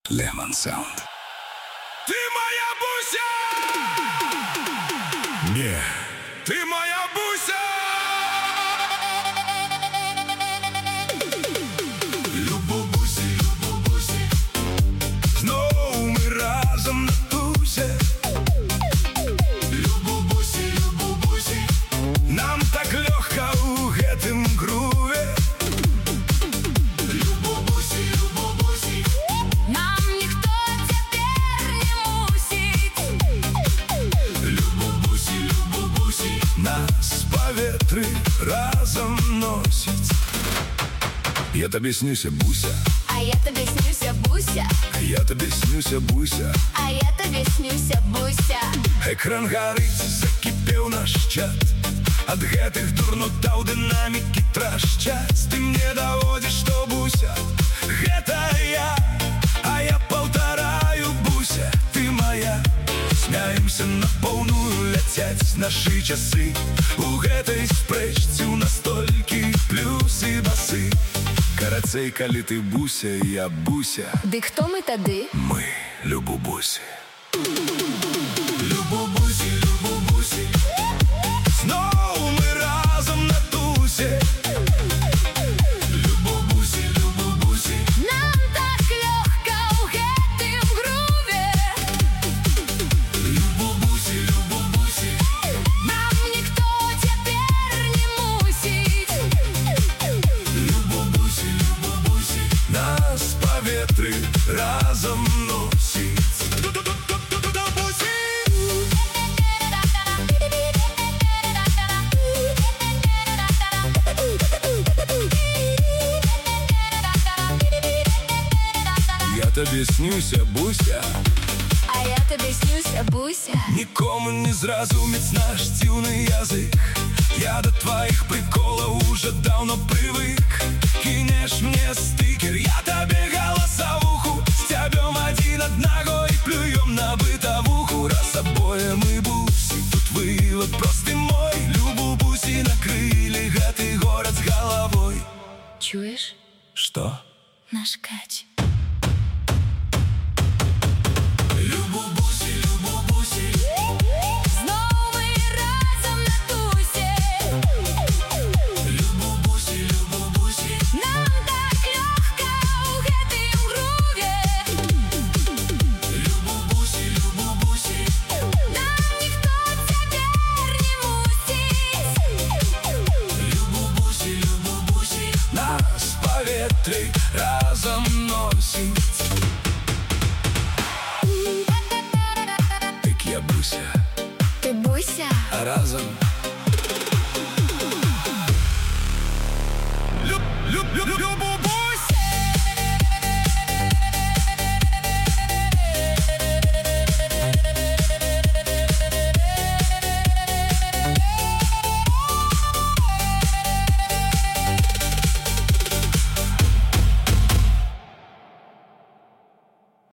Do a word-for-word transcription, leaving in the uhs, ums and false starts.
Lemon Sound. Ти моя Буся! Ні. Ти моя Буся! Любо-бусі, любо-бусі, знову ми разом на тусі. Любо-бусі, любо-бусі, нам так легко у гэтым груве. Любо-бусі, любо-бусі, нам ніхто тепер не мусить. Любо-бусі, любо-бусі, нас по ветры разом носить. Я тобі снюся, Буся, А я тобі снюся, Буся, я тобі снюся, Буся. а я тобі снюся, Буся. Экран гарыць, закіпеў наш чат. Ад гэтых дурнотаў дынамікі трашчаць. Ты мне даводзіш, што Буся, гэта я, а я паўтараю, Буся, ты моя. Смяемся на поўную, ляцяць нашы часы. У гэтай спрэчцы ў нас толькі плюсы, басы. Карацей, калі ты Буся, я Буся, Ды хто ми тады? мы любо-бусі. Любо-бусі, любо-бусі, знову ми разом на тусі. Любо-бусі, любо-бусі, Нам так легко у гэтым груве. любо-бусі, любо-бусі, Нам ніхто тепер не мусить. любо-бусі, любо-бусі, нас по ветры разом носить. Я тобі снюся, Буся, А я тобі снюся, Буся. нікому не зразумець наш дзіўны язык. Я до твоих приколов уже давно привык. Кинешь мне стикер, я тебе голосовуху. Стябем один одного и плюем на бытовуху. Раз обоє мы буси, тут вывод простый мой. Любо-бусі накрыли гэты город с головой. Чуєш? Что? Наш кач. Любо-бусі, любо-бусі, Знову ми разом на тусі. любо-бусі, любо-бусі, Нам так легко у гэтым груве. любо-бусі, любо-бусі, Нам ніхто тепер не мусить. любо-бусі, любо-бусі, нас по ветры разом носить. Так я Буся, Ти Буся? а разом Люб, люб, люб, любов!